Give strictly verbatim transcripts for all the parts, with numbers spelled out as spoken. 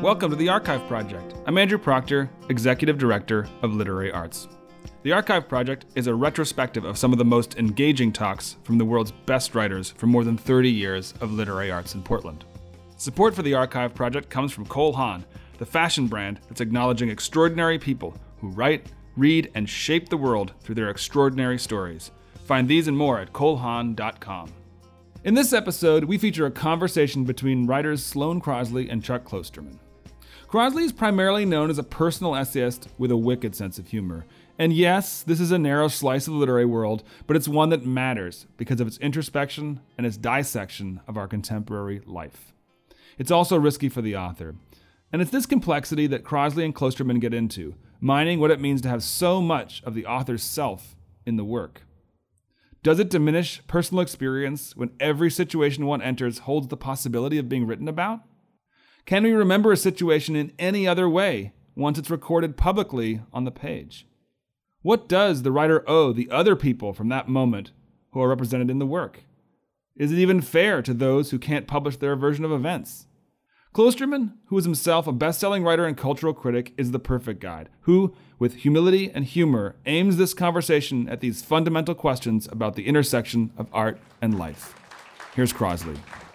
Welcome to the Archive Project. I'm Andrew Proctor, Executive Director of Literary Arts. The Archive Project is a retrospective of some of the most engaging talks from the world's best writers for more than thirty years of literary arts in Portland. Support for the Archive Project comes from Cole Haan, the fashion brand that's acknowledging extraordinary people who write, read, and shape the world through their extraordinary stories. Find these and more at cole haan dot com. In this episode, we feature a conversation between writers Sloane Crosley and Chuck Klosterman. Crosley is primarily known as a personal essayist with a wicked sense of humor. And yes, this is a narrow slice of the literary world, but it's one that matters because of its introspection and its dissection of our contemporary life. It's also risky for the author. And it's this complexity that Crosley and Klosterman get into, mining what it means to have so much of the author's self in the work. Does it diminish personal experience when every situation one enters holds the possibility of being written about? Can we remember a situation in any other way once it's recorded publicly on the page? What does the writer owe the other people from that moment who are represented in the work? Is it even fair to those who can't publish their version of events? Klosterman, who is himself a best-selling writer and cultural critic, is the perfect guide, who, with humility and humor, aims this conversation at these fundamental questions about the intersection of art and life. Here's Crosley.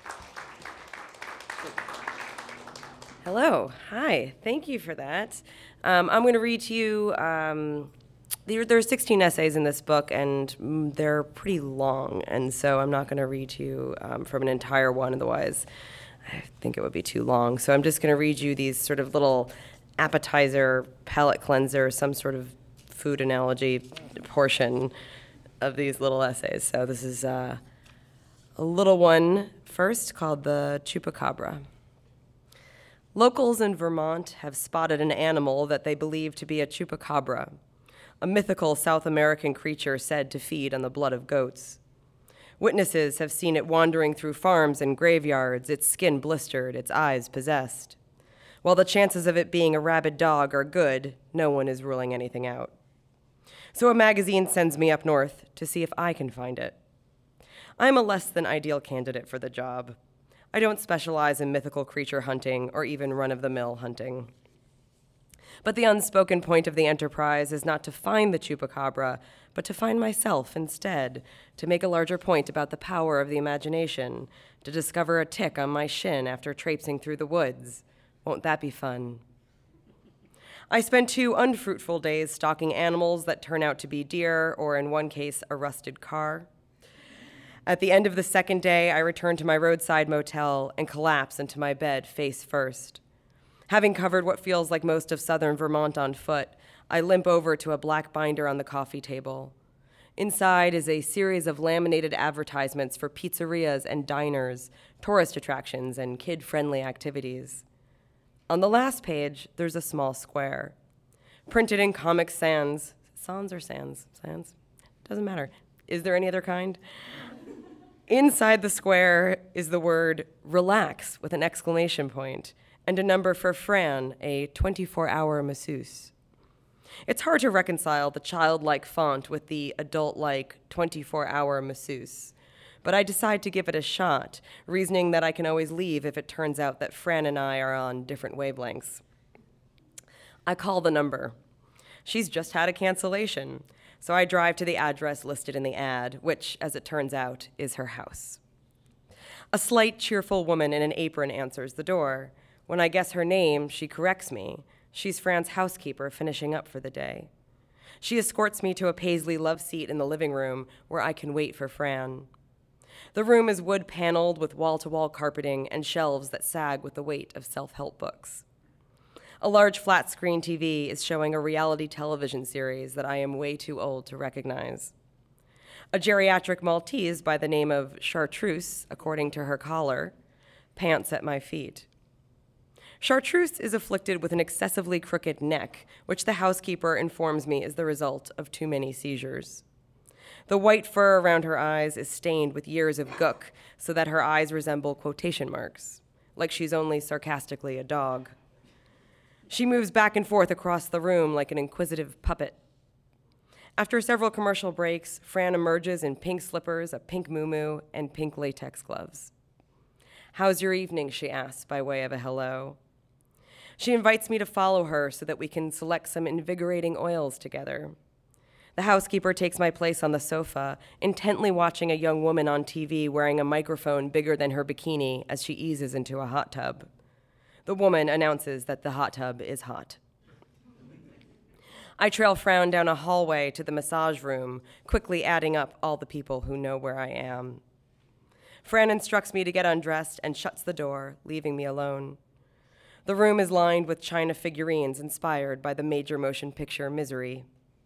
Hello. Hi. Thank you for that. Um, I'm going to read to you, um, there, there are sixteen essays in this book, and they're pretty long, and so I'm not going to read to you um, from an entire one, otherwise I think it would be too long. So I'm just going to read you these sort of little appetizer, palate cleanser, some sort of food analogy portion of these little essays. So this is uh, a little one first called the Chupacabra. Locals in Vermont have spotted an animal that they believe to be a chupacabra, a mythical South American creature said to feed on the blood of goats. Witnesses have seen it wandering through farms and graveyards, its skin blistered, its eyes possessed. While the chances of it being a rabid dog are good, no one is ruling anything out. So a magazine sends me up north to see if I can find it. I'm a less than ideal candidate for the job. I don't specialize in mythical creature hunting or even run-of-the-mill hunting. But the unspoken point of the enterprise is not to find the chupacabra, but to find myself instead, to make a larger point about the power of the imagination, to discover a tick on my shin after traipsing through the woods. Won't that be fun? I spent two unfruitful days stalking animals that turn out to be deer, or in one case, a rusted car. At the end of the second day, I returned to my roadside motel and collapse into my bed face first. Having covered what feels like most of southern Vermont on foot, I limp over to a black binder on the coffee table. Inside is a series of laminated advertisements for pizzerias and diners, tourist attractions, and kid-friendly activities. On the last page, there's a small square. Printed in Comic Sans. Sans or Sans? Sans? Doesn't matter. Is there any other kind? Inside the square is the word relax with an exclamation point, and a number for Fran, a twenty-four hour masseuse. It's hard to reconcile the childlike font with the adult-like twenty-four hour masseuse, but I decide to give it a shot, reasoning that I can always leave if it turns out that Fran and I are on different wavelengths. I call the number. She's just had a cancellation, so I drive to the address listed in the ad, which, as it turns out, is her house. A slight, cheerful woman in an apron answers the door. When I guess her name, she corrects me. She's Fran's housekeeper finishing up for the day. She escorts me to a Paisley love seat in the living room where I can wait for Fran. The room is wood-paneled with wall-to-wall carpeting and shelves that sag with the weight of self-help books. A large flat-screen T V is showing a reality television series that I am way too old to recognize. A geriatric Maltese by the name of Chartreuse, according to her collar, pants at my feet. Chartreuse is afflicted with an excessively crooked neck, which the housekeeper informs me is the result of too many seizures. The white fur around her eyes is stained with years of gook, so that her eyes resemble quotation marks, like she's only sarcastically a dog. She moves back and forth across the room like an inquisitive puppet. After several commercial breaks, Fran emerges in pink slippers, a pink muumuu, and pink latex gloves. "How's your evening?" she asks by way of a hello. She invites me to follow her so that we can select some invigorating oils together. The housekeeper takes my place on the sofa, intently watching a young woman on T V wearing a microphone bigger than her bikini as she eases into a hot tub. The woman announces that the hot tub is hot. I trail Fran down a hallway to the massage room, quickly adding up all the people who know where I am. Fran instructs me to get undressed and shuts the door, leaving me alone. The room is lined with china figurines inspired by the major motion picture Misery.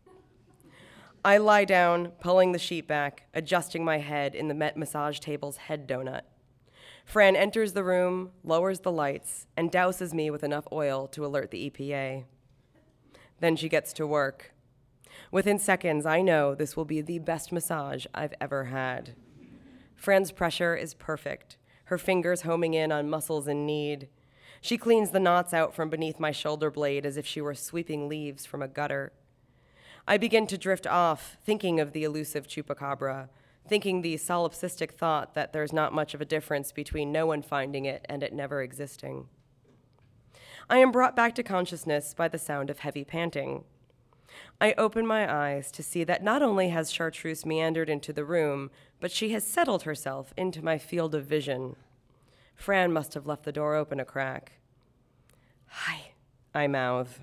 I lie down, pulling the sheet back, adjusting my head in the Met massage table's head donut. Fran enters the room, lowers the lights, and douses me with enough oil to alert the E P A. Then she gets to work. Within seconds, I know this will be the best massage I've ever had. Fran's pressure is perfect, her fingers homing in on muscles in need. She cleans the knots out from beneath my shoulder blade as if she were sweeping leaves from a gutter. I begin to drift off, thinking of the elusive chupacabra, thinking the solipsistic thought that there's not much of a difference between no one finding it and it never existing. I am brought back to consciousness by the sound of heavy panting. I open my eyes to see that not only has Chartreuse meandered into the room, but she has settled herself into my field of vision. Fran must have left the door open a crack. "Hi," I mouth.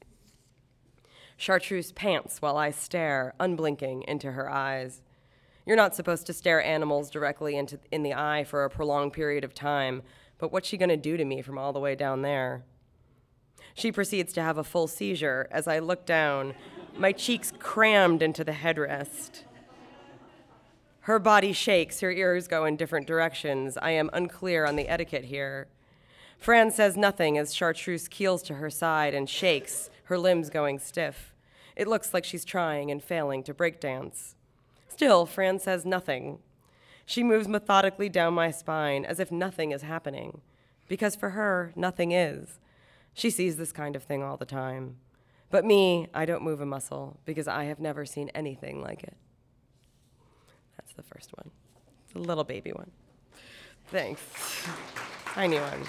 Chartreuse pants while I stare, unblinking, into her eyes. You're not supposed to stare animals directly into in the eye for a prolonged period of time, but what's she gonna do to me from all the way down there? She proceeds to have a full seizure as I look down, my cheeks crammed into the headrest. Her body shakes, her ears go in different directions. I am unclear on the etiquette here. Fran says nothing as Chartreuse keels to her side and shakes, her limbs going stiff. It looks like she's trying and failing to breakdance. Still, Fran says nothing. She moves methodically down my spine as if nothing is happening, because for her, nothing is. She sees this kind of thing all the time. But me, I don't move a muscle because I have never seen anything like it. That's the first one, the little baby one. Thanks. Tiny one.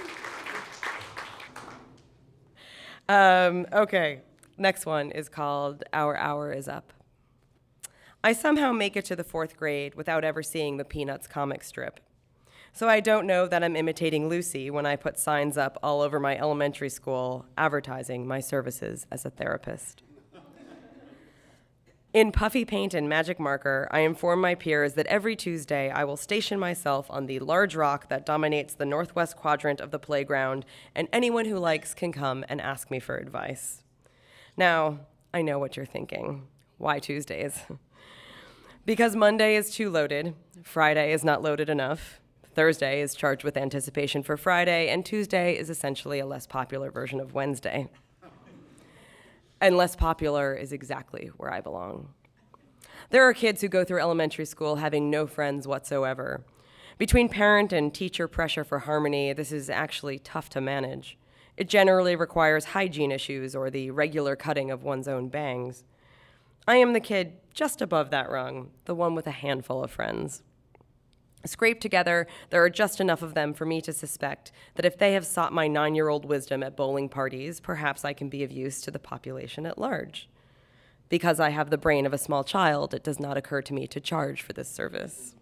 Um, okay, next one is called Our Hour is Up. I somehow make it to the fourth grade without ever seeing the Peanuts comic strip. So I don't know that I'm imitating Lucy when I put signs up all over my elementary school advertising my services as a therapist. In puffy paint and magic marker, I inform my peers that every Tuesday I will station myself on the large rock that dominates the northwest quadrant of the playground, and anyone who likes can come and ask me for advice. Now, I know what you're thinking. Why Tuesdays? Because Monday is too loaded, Friday is not loaded enough, Thursday is charged with anticipation for Friday, and Tuesday is essentially a less popular version of Wednesday. And less popular is exactly where I belong. There are kids who go through elementary school having no friends whatsoever. Between parent and teacher pressure for harmony, this is actually tough to manage. It generally requires hygiene issues or the regular cutting of one's own bangs. I am the kid just above that rung, the one with a handful of friends. Scraped together, there are just enough of them for me to suspect that if they have sought my nine-year-old wisdom at bowling parties, perhaps I can be of use to the population at large. Because I have the brain of a small child, it does not occur to me to charge for this service.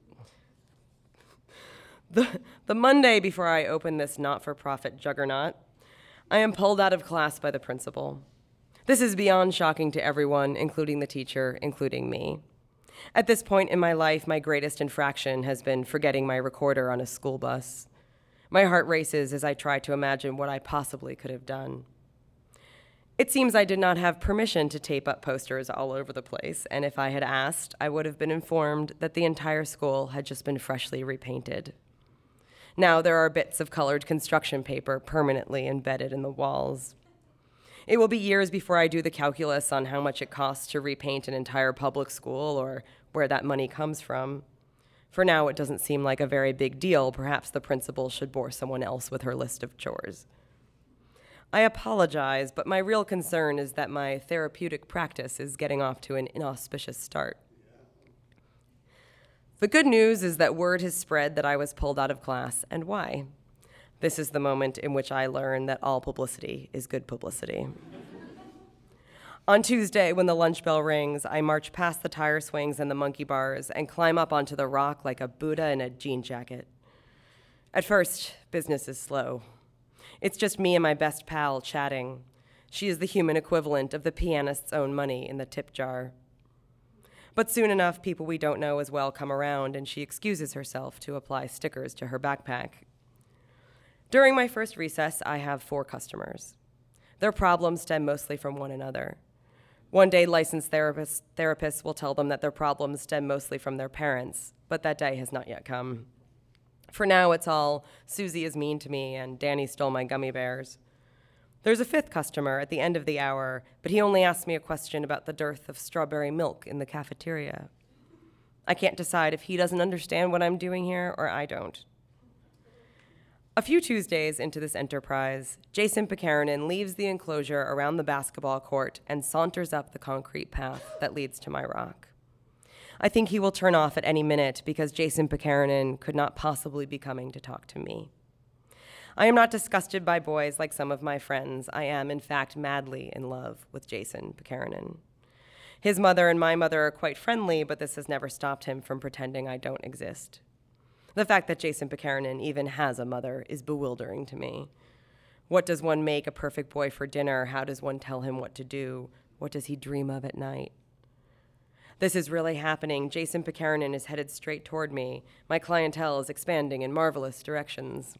The, the Monday before I open this not-for-profit juggernaut, I am pulled out of class by the principal. This is beyond shocking to everyone, including the teacher, including me. At this point in my life, my greatest infraction has been forgetting my recorder on a school bus. My heart races as I try to imagine what I possibly could have done. It seems I did not have permission to tape up posters all over the place, and if I had asked, I would have been informed that the entire school had just been freshly repainted. Now there are bits of colored construction paper permanently embedded in the walls. It will be years before I do the calculus on how much it costs to repaint an entire public school or where that money comes from. For now, it doesn't seem like a very big deal. Perhaps the principal should bore someone else with her list of chores. I apologize, but my real concern is that my therapeutic practice is getting off to an inauspicious start. The good news is that word has spread that I was pulled out of class, and why? This is the moment in which I learn that all publicity is good publicity. On Tuesday, when the lunch bell rings, I march past the tire swings and the monkey bars and climb up onto the rock like a Buddha in a jean jacket. At first, business is slow. It's just me and my best pal chatting. She is the human equivalent of the pianist's own money in the tip jar. But soon enough, people we don't know as well come around, and she excuses herself to apply stickers to her backpack. During my first recess, I have four customers. Their problems stem mostly from one another. One day, licensed therapists, therapists will tell them that their problems stem mostly from their parents, but that day has not yet come. For now, it's all, Susie is mean to me, and Danny stole my gummy bears. There's a fifth customer at the end of the hour, but he only asked me a question about the dearth of strawberry milk in the cafeteria. I can't decide if he doesn't understand what I'm doing here or I don't. A few Tuesdays into this enterprise, Jason Pekaranen leaves the enclosure around the basketball court and saunters up the concrete path that leads to my rock. I think he will turn off at any minute because Jason Pekaranen could not possibly be coming to talk to me. I am not disgusted by boys like some of my friends. I am, in fact, madly in love with Jason Pekaranen. His mother and my mother are quite friendly, but this has never stopped him from pretending I don't exist. The fact that Jason Pekaranen even has a mother is bewildering to me. What does one make a perfect boy for dinner? How does one tell him what to do? What does he dream of at night? This is really happening. Jason Pekaranen is headed straight toward me. My clientele is expanding in marvelous directions.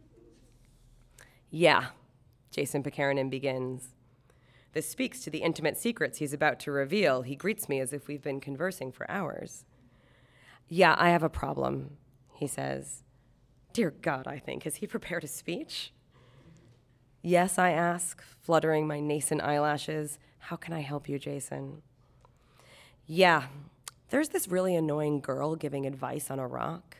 Yeah, Jason Pekaranen begins. This speaks to the intimate secrets he's about to reveal. He greets me as if we've been conversing for hours. Yeah, I have a problem, he says. Dear God, I think, has he prepared a speech? Yes, I ask, fluttering my nascent eyelashes. How can I help you, Jason? Yeah, there's this really annoying girl giving advice on a rock.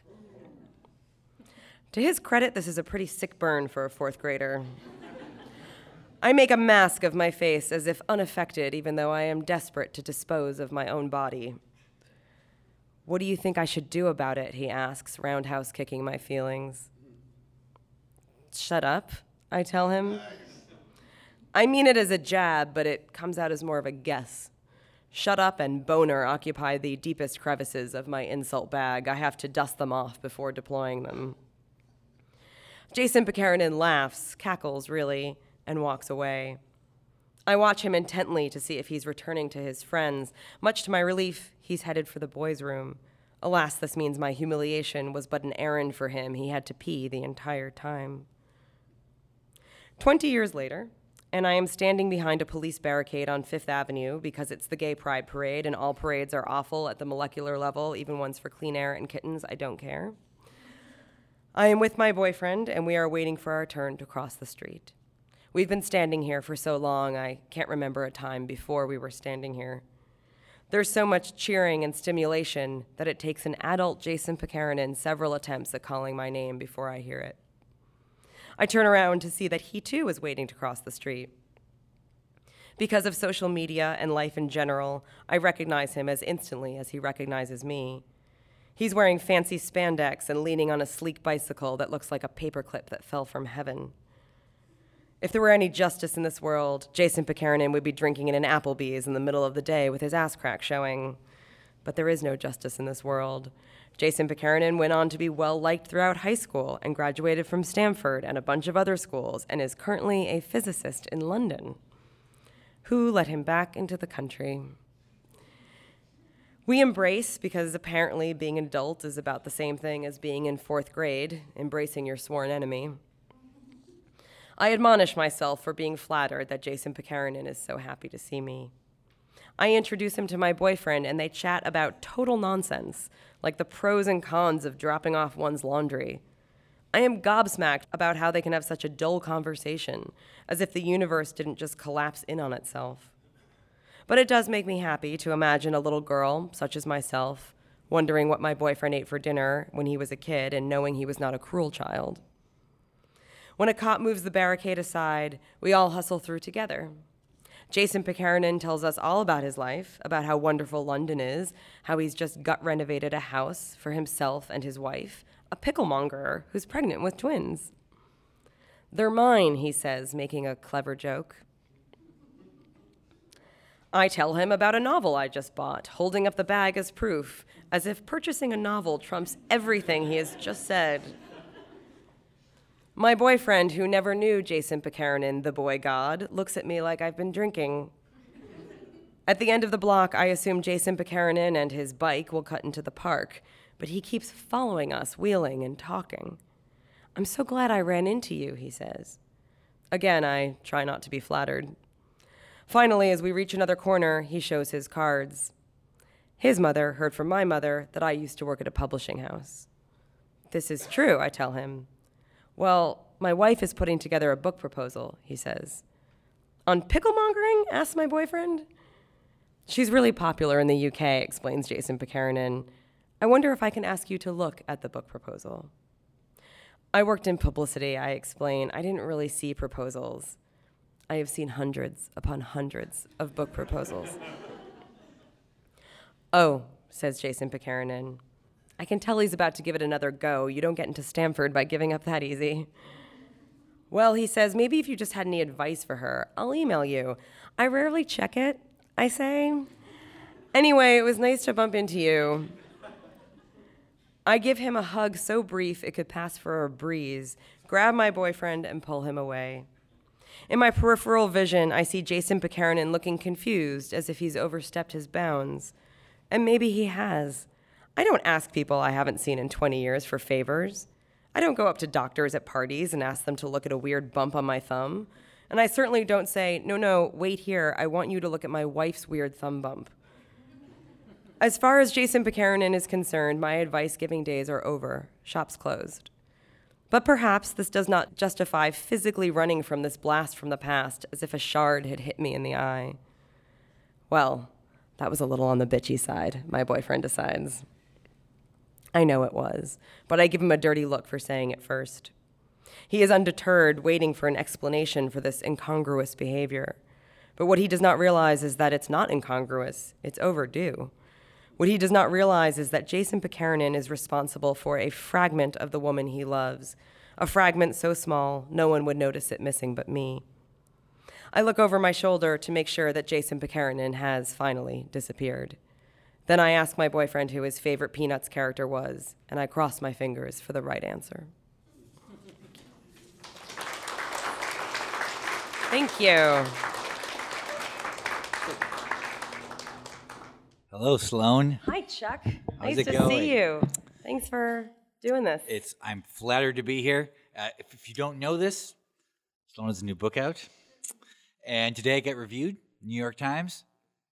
To his credit, this is a pretty sick burn for a fourth grader. I make a mask of my face as if unaffected, even though I am desperate to dispose of my own body. What do you think I should do about it, he asks, roundhouse kicking my feelings. Shut up, I tell him. I mean it as a jab, but it comes out as more of a guess. Shut up and boner occupy the deepest crevices of my insult bag. I have to dust them off before deploying them. Jason Pekaranen laughs, cackles really, and walks away. I watch him intently to see if he's returning to his friends. Much to my relief, he's headed for the boys' room. Alas, this means my humiliation was but an errand for him. He had to pee the entire time. Twenty years later, and I am standing behind a police barricade on Fifth Avenue because it's the Gay Pride Parade, and all parades are awful at the molecular level, even ones for clean air and kittens. I don't care. I am with my boyfriend, and we are waiting for our turn to cross the street. We've been standing here for so long, I can't remember a time before we were standing here. There's so much cheering and stimulation that it takes an adult Jason Pekaranen several attempts at calling my name before I hear it. I turn around to see that he too is waiting to cross the street. Because of social media and life in general, I recognize him as instantly as he recognizes me. He's wearing fancy spandex and leaning on a sleek bicycle that looks like a paperclip that fell from heaven. If there were any justice in this world, Jason Pekaranen would be drinking in an Applebee's in the middle of the day with his ass crack showing. But there is no justice in this world. Jason Pekaranen went on to be well-liked throughout high school and graduated from Stanford and a bunch of other schools and is currently a physicist in London. Who let him back into the country? We embrace because apparently being an adult is about the same thing as being in fourth grade, embracing your sworn enemy. I admonish myself for being flattered that Jason Pekaranen is so happy to see me. I introduce him to my boyfriend, and they chat about total nonsense, like the pros and cons of dropping off one's laundry. I am gobsmacked about how they can have such a dull conversation, as if the universe didn't just collapse in on itself. But it does make me happy to imagine a little girl, such as myself, wondering what my boyfriend ate for dinner when he was a kid and knowing he was not a cruel child. When a cop moves the barricade aside, we all hustle through together. Jason Pekaranen tells us all about his life, about how wonderful London is, how he's just gut renovated a house for himself and his wife, a picklemonger who's pregnant with twins. "They're mine," he says, making a clever joke. I tell him about a novel I just bought, holding up the bag as proof, as if purchasing a novel trumps everything he has just said. My boyfriend, who never knew Jason Pekarinen, the boy god, looks at me like I've been drinking. At the end of the block, I assume Jason Pekarinen and his bike will cut into the park, but he keeps following us, wheeling and talking. "I'm so glad I ran into you," he says. Again, I try not to be flattered. Finally, as we reach another corner, he shows his cards. His mother heard from my mother that I used to work at a publishing house. "This is true," I tell him. "Well, my wife is putting together a book proposal," he says. "On picklemongering?" asks my boyfriend. "She's really popular in the U K," explains Jason Pekarinen. "I wonder if I can ask you to look at the book proposal." I worked in publicity, I explain. I didn't really see proposals. I have seen hundreds upon hundreds of book proposals. "Oh," says Jason Pekarinen. I can tell he's about to give it another go. You don't get into Stanford by giving up that easy. "Well," he says, "maybe if you just had any advice for her, I'll email you. I rarely check it," I say. "Anyway, it was nice to bump into you." I give him a hug so brief it could pass for a breeze, grab my boyfriend, and pull him away. In my peripheral vision, I see Jason Pekarinen looking confused, as if he's overstepped his bounds. And maybe he has. I don't ask people I haven't seen in twenty years for favors. I don't go up to doctors at parties and ask them to look at a weird bump on my thumb. And I certainly don't say, "No, no, wait here, I want you to look at my wife's weird thumb bump." As far as Jason Pekarinen is concerned, my advice-giving days are over. Shop's closed. But perhaps this does not justify physically running from this blast from the past as if a shard had hit me in the eye. Well, that was a little on the bitchy side, my boyfriend decides. I know it was, but I give him a dirty look for saying it first. He is undeterred, waiting for an explanation for this incongruous behavior. But what he does not realize is that it's not incongruous, it's overdue. What he does not realize is that Jason Pekarinen is responsible for a fragment of the woman he loves, a fragment so small no one would notice it missing but me. I look over my shoulder to make sure that Jason Pekarinen has finally disappeared. Then I ask my boyfriend who his favorite Peanuts character was, and I cross my fingers for the right answer. Thank you. Hello, Sloan. Hi, Chuck. How's nice it to going? see you. Thanks for doing this. It's I'm flattered to be here. Uh, if, if you don't know this, Sloan has a new book out, and today I get reviewed. New York Times,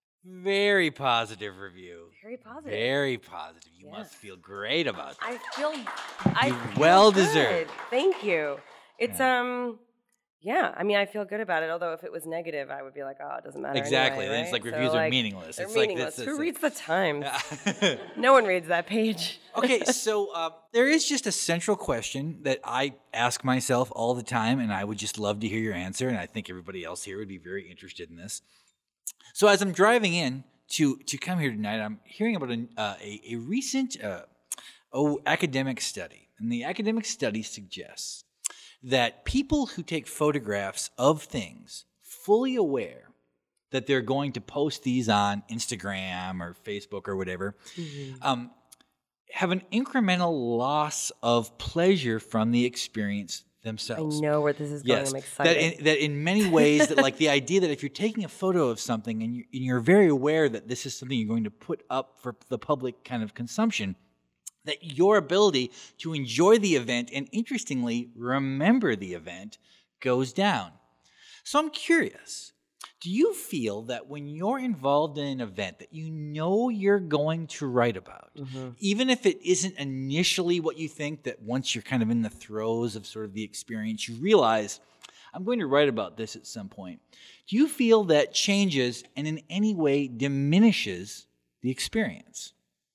very positive review. Very positive. Very positive. You Yeah. must feel great about that. I feel. I You feel well good. deserved. Thank you. It's um. Yeah, I mean, I feel good about it. Although if it was negative, I would be like, oh, it doesn't matter. Exactly. Anyway, Then right? it's like So, reviews are like, meaningless. They're It's like meaningless. this- Who this- reads the Times? No one reads that page. Okay, so uh, there is just a central question that I ask myself all the time, and I would just love to hear your answer, and I think everybody else here would be very interested in this. So as I'm driving in to to come here tonight, I'm hearing about a uh, a, a recent uh, oh, academic study, and the academic study suggests that people who take photographs of things, fully aware that they're going to post these on Instagram or Facebook or whatever, mm-hmm. um, have an incremental loss of pleasure from the experience themselves. I know where this is going. Yes, I'm excited. that in, that in many ways, that like the idea that if you're taking a photo of something and, you, and you're very aware that this is something you're going to put up for the public kind of consumption, that your ability to enjoy the event and, interestingly, remember the event goes down. So I'm curious, do you feel that when you're involved in an event that you know you're going to write about, mm-hmm. even if it isn't initially what you think, that once you're kind of in the throes of sort of the experience, you realize, I'm going to write about this at some point. Do you feel that changes and in any way diminishes the experience?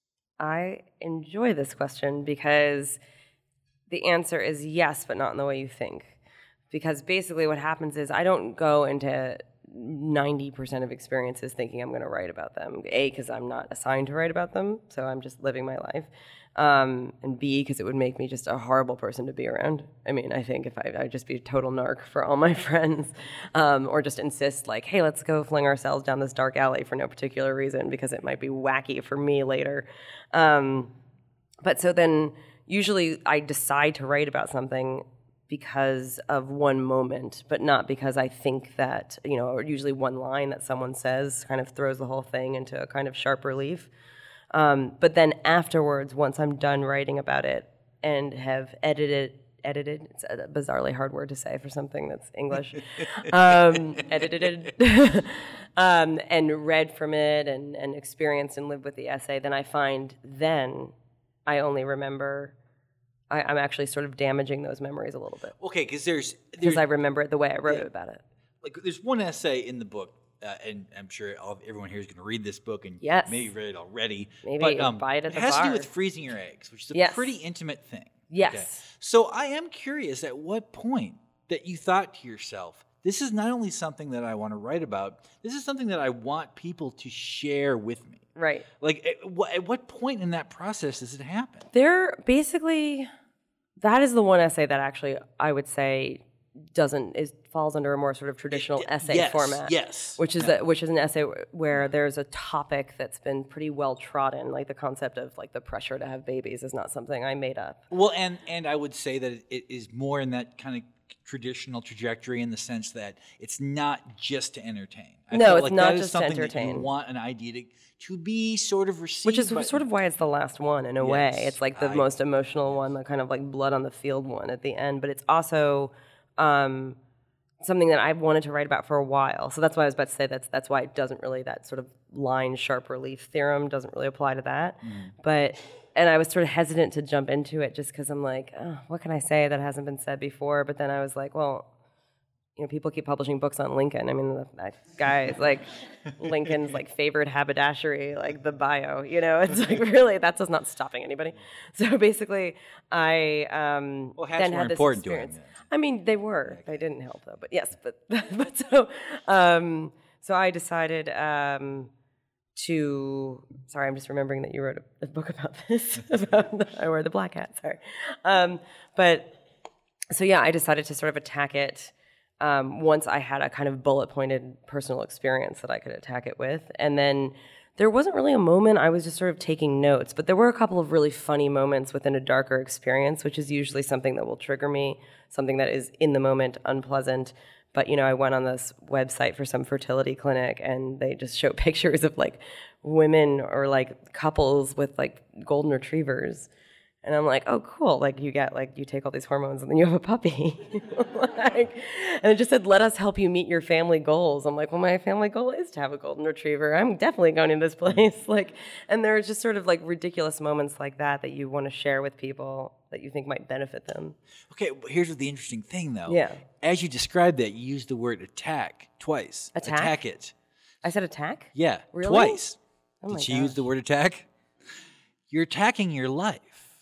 I enjoy this question because the answer is yes, but not in the way you think. Because basically what happens is I don't go into ninety percent of experiences thinking I'm going to write about them. A, because I'm not assigned to write about them, so I'm just living my life. Um, and B, because it would make me just a horrible person to be around. I mean, I think if I, I'd just be a total narc for all my friends, um, or just insist like, hey, let's go fling ourselves down this dark alley for no particular reason because it might be wacky for me later. Um, but so then usually I decide to write about something because of one moment, but not because I think that, you know, or usually one line that someone says kind of throws the whole thing into a kind of sharp relief. Um, but then afterwards, once I'm done writing about it and have edited, edited, it's a bizarrely hard word to say for something that's English, um, edited, um, and read from it and, and experienced and lived with the essay, then I find then I only remember, I, I'm actually sort of damaging those memories a little bit. Okay, because there's... Because I remember it the way I wrote yeah, about it. Like, there's one essay in the book, Uh, and I'm sure all, everyone here is going to read this book and yes. maybe read it already. Maybe but, um, buy it at it the has bar. to do with freezing your eggs, which is a yes. pretty intimate thing. Yes. Okay? So I am curious at what point that you thought to yourself, this is not only something that I want to write about, this is something that I want people to share with me. Right. Like, at, what, at what point in that process does it happen? There basically, that is the one essay that actually I would say doesn't is falls under a more sort of traditional essay yes, format. Yes. Which is yeah. a, which is an essay where there's a topic that's been pretty well trodden, like the concept of like the pressure to have babies is not something I made up. Well, and and I would say that it is more in that kind of traditional trajectory in the sense that it's not just to entertain. I no, felt it's like not that is just to something entertain. That you want an idea to, to be sort of received. Which is by, sort of why it's the last one in a yes, way. It's like the I, most emotional one, the kind of like blood on the field one at the end. But it's also um, something that I've wanted to write about for a while. So that's why I was about to say that's that's why it doesn't really, that sort of line sharp relief theorem doesn't really apply to that. Mm. But, and I was sort of hesitant to jump into it just because I'm like, oh, what can I say that hasn't been said before? But then I was like, well, you know, people keep publishing books on Lincoln. I mean, that guy is like Lincoln's like favorite haberdashery, like the bio, you know, it's like really, that's just not stopping anybody. So basically I um, well, then had this important experience. To him, I mean, they were, they didn't help though, but yes, but, but so, um, so I decided um, to, sorry, I'm just remembering that you wrote a, a book about this, about the, I wear the black hat, sorry. Um, but so yeah, I decided to sort of attack it Um, once I had a kind of bullet-pointed personal experience that I could attack it with. And then there wasn't really a moment, I was just sort of taking notes, but there were a couple of really funny moments within a darker experience, which is usually something that will trigger me, something that is in the moment unpleasant. But, you know, I went on this website for some fertility clinic and they just show pictures of like women or like couples with like golden retrievers. And I'm like, oh, cool. Like, you get, like, you take all these hormones and then you have a puppy. like, and it just said, let us help you meet your family goals. I'm like, well, my family goal is to have a golden retriever. I'm definitely going to this place. like, and there are just sort of, like, ridiculous moments like that that you want to share with people that you think might benefit them. Okay, well, here's the interesting thing, though. Yeah. As you described that, you used the word attack twice. Attack? Attack it. I said attack? Yeah, really? twice. Oh Did my she gosh. use the word attack? You're attacking your life.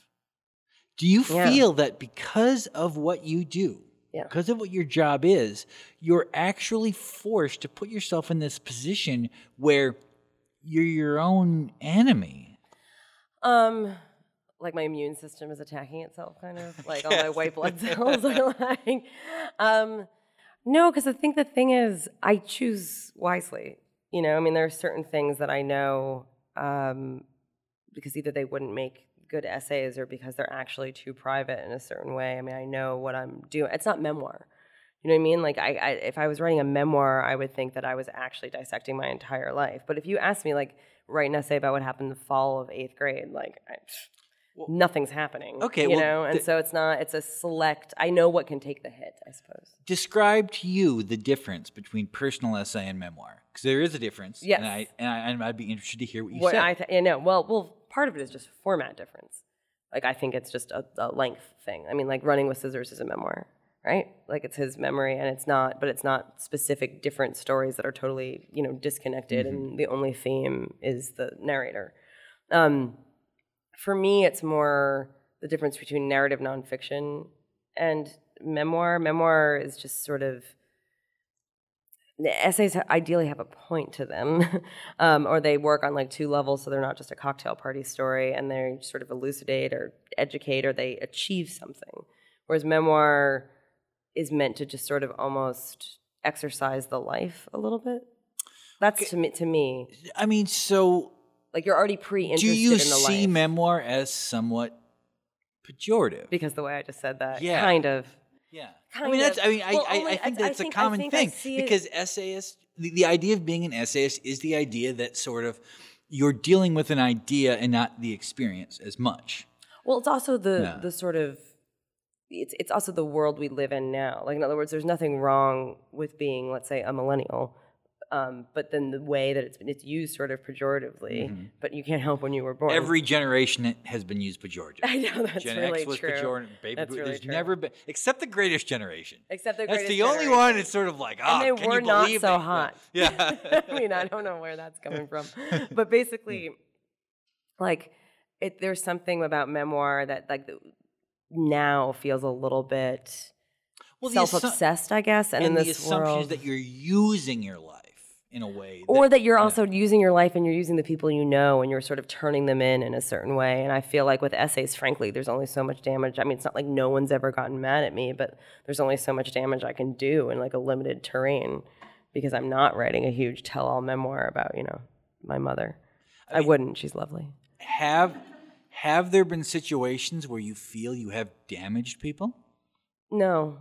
Do you Yeah. feel that because of what you do, Yeah. because of what your job is, you're actually forced to put yourself in this position where you're your own enemy? Um, like my immune system is attacking itself, kind of. Like all my white blood cells are like, um, no, because I think the thing is, I choose wisely. You know, I mean, there are certain things that I know um, because either they wouldn't make good essays or because they're actually too private in a certain way. I mean, I know what I'm doing. It's not memoir. You know what I mean? Like, I, I if I was writing a memoir, I would think that I was actually dissecting my entire life. But if you ask me, like, write an essay about what happened in the fall of eighth grade, like, I, well, nothing's happening. Okay, you well, know? And th- so it's not, it's a select, I know what can take the hit, I suppose. Describe to you the difference between personal essay and memoir, because there is a difference. Yes. And, I, and, I, and I'd be interested to hear what you What said. I th- you know, well, well, part of it is just format difference. Like, I think it's just a, a length thing. I mean, like, Running with Scissors is a memoir, right? Like, it's his memory, and it's not, but it's not specific different stories that are totally, you know, disconnected, mm-hmm. and the only theme is the narrator. Um, for me, it's more the difference between narrative nonfiction and memoir. Memoir is just sort of, the essays ideally have a point to them, um, or they work on like two levels, so they're not just a cocktail party story, and they sort of elucidate or educate, or they achieve something. Whereas memoir is meant to just sort of almost exercise the life a little bit. That's to me. To me, I mean, so like you're already pre-interested do you in the see life. memoir as somewhat pejorative? Because the way I just said that, Yeah. kind of. Yeah, Kind I mean that's. of. I mean, Well, I, I, only- I think I- I that's think- a I common think I thing see it- because essayists. The, the idea of being an essayist is the idea that sort of you're dealing with an idea and not the experience as much. Well, it's also the Yeah. the sort of it's it's also the world we live in now. Like in other words, there's nothing wrong with being, let's say, a millennial. Um, but then the way that it's it's used sort of pejoratively, but you can't help when you were born. Every generation has been used pejorative. I know that's Gen really X was true. pejorative. Baby That's boom- really There's true. never been, except the greatest generation. Except the That's greatest the only generation. one. It's sort of like, ah, And they can were you not believe so it? hot. Yeah. I mean, I don't know where that's coming from, but basically, like, it, there's something about memoir that like now feels a little bit Well, the assu- self-obsessed, I guess, and, and in the this assumption world, is that you're using your life in a way, or that you're yeah. also using your life and you're using the people you know and you're sort of turning them in in a certain way. And I feel like with essays, frankly, there's only so much damage. I mean, it's not like no one's ever gotten mad at me, but there's only so much damage I can do in like a limited terrain because I'm not writing a huge tell-all memoir about, you know, my mother. I, mean- wouldn't. She's lovely. have have there been situations where you feel you have damaged people? No.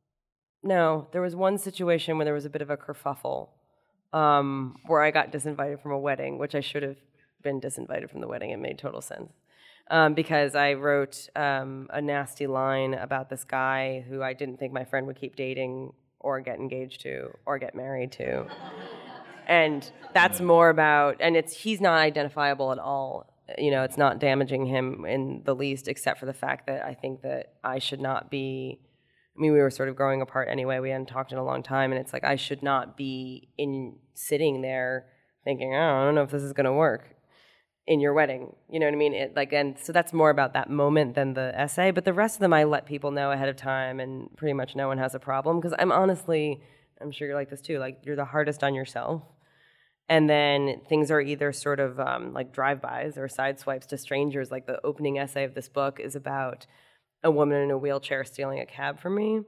No. There was one situation where there was a bit of a kerfuffle um, where I got disinvited from a wedding, which I should have been disinvited from the wedding. It made total sense. Um, because I wrote um, a nasty line about this guy who I didn't think my friend would keep dating or get engaged to or get married to. And that's more about, and it's he's not identifiable at all. You know, it's not damaging him in the least, except for the fact that I think that I should not be, I mean, we were sort of growing apart anyway. We hadn't talked in a long time, and it's like I should not be in sitting there thinking, oh, I don't know if this is going to work in your wedding. You know what I mean? It, like, and so that's more about that moment than the essay. But the rest of them, I let people know ahead of time, and pretty much no one has a problem because I'm honestly, I'm sure you're like this too. Like, you're the hardest on yourself. And then things are either sort of um, like drive-bys or side swipes to strangers. Like the opening essay of this book is about a woman in a wheelchair stealing a cab from me.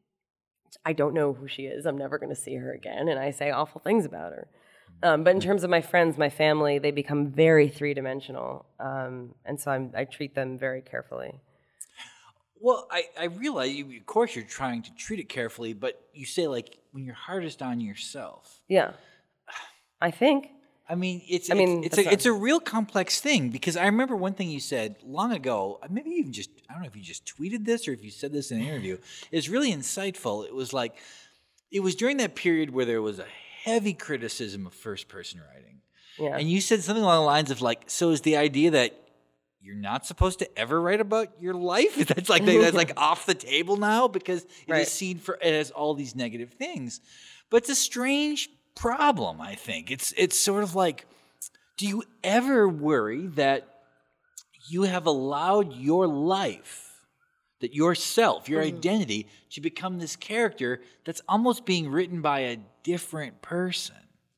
I don't know who she is. I'm never going to see her again. And I say awful things about her. Um, but in terms of my friends, my family, they become very three-dimensional. Um, and so I'm, I treat them very carefully. Well, I, I realize, you, of course, you're trying to treat it carefully, but you say, like, when you're hardest on yourself. Yeah. I think. I mean, it's I mean, it's, it's that's a not- it's a real complex thing because I remember one thing you said long ago. Maybe you even just I don't know if you just tweeted this or if you said this in an interview. It's really insightful. It was like it was during that period where there was a heavy criticism of first person writing, Yeah. and you said something along the lines of like, "So is the idea that you're not supposed to ever write about your life? That's like that's like off the table now because it Right. is seen for it has all these negative things." But it's a strange problem, I think. It's it's sort of like, do you ever worry that you have allowed your life, that yourself, your Mm-hmm. identity, to become this character that's almost being written by a different person